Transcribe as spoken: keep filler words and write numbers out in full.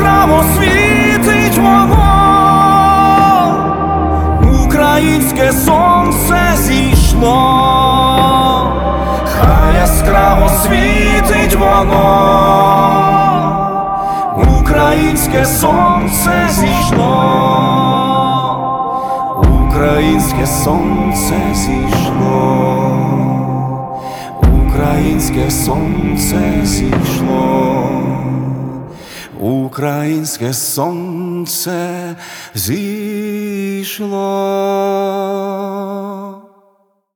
яскраво світить воно, українське сонце зійшло, хай яскраво світить воно, українське сонце зійшло, українське сонце зійшло, українське сонце зійшло, українське сонце зійшло.